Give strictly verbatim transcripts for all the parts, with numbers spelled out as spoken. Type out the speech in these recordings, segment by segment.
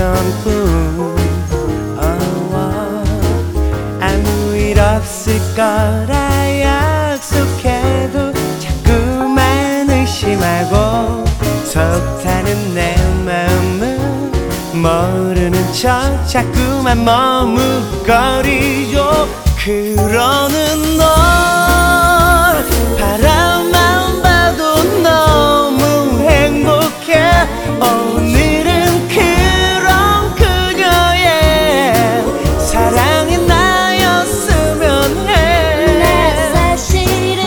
전뿐. 아무 일 없을 거라 약속해도 자꾸만 의심하고 속타는 내 마음은 모르는 척 자꾸만 머뭇거리죠. 그러는 널 바라만 봐도 너무 행복해. 오늘은 그런 그녀의 사랑이 나였으면 해. 나 사실은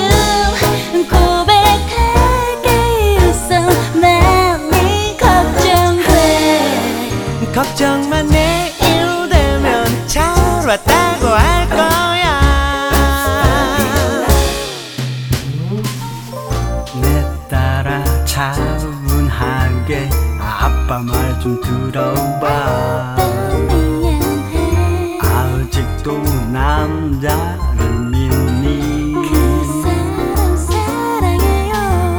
고백할 게 있어. 많이 걱정돼. 걱정만 내일 되면 잘 왔다고 할 거야. 내 딸아 차분하게 아빠 말 좀 들어봐. 미안해. 아직도 남자를 믿니? 그 사람 사랑해요.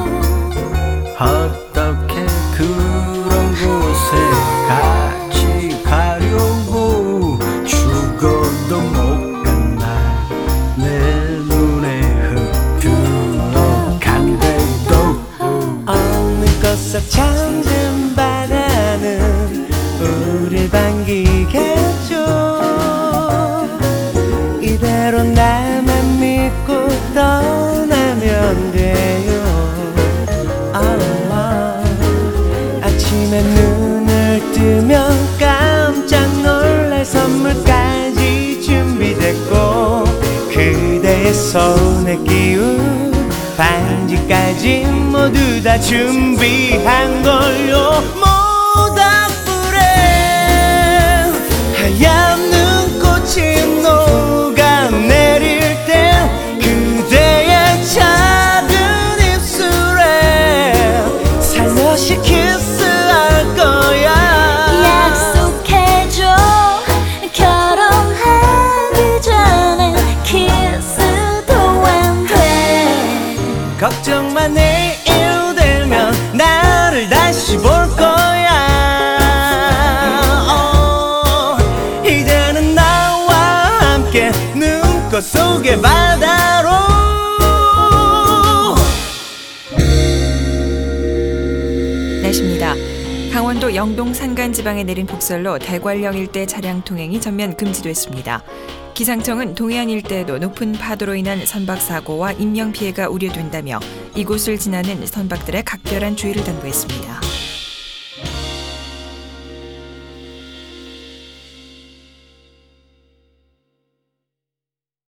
어떻게 그런 곳에 같이 가려고. 죽어도 못 간다. 내 눈에 흙 들어간대도. 어느 곳서 잠든 바다는 우릴 반기겠죠. 이대로 나만 믿고 떠나면 돼요. 아, 아침에 눈을 뜨면 깜짝 놀랄 선물까지 준비됐고 그대의 손에 끼운 반지까지 모두 다 준비한 걸요. 모닥불에 하얀 눈꽃이 녹아내릴 때 그대의 작은 입술에 살며시 키스할 거야. 약속해줘. 결혼하기 전엔 키스도 안 돼. 걱정만 내일 되면 나를 다시 볼 거야. 어, 이제는 나와 함께 눈꽃 속의 바다로. 날씨입니다. 강원도 영동 산간 지방에 내린 폭설로 대관령 일대 차량 통행이 전면 금지됐습니다. 기상청은 동해안 일대에도 높은 파도로 인한 선박 사고와 인명 피해가 우려된다며 이곳을 지나는 선박들의 각별한 주의를 당부했습니다.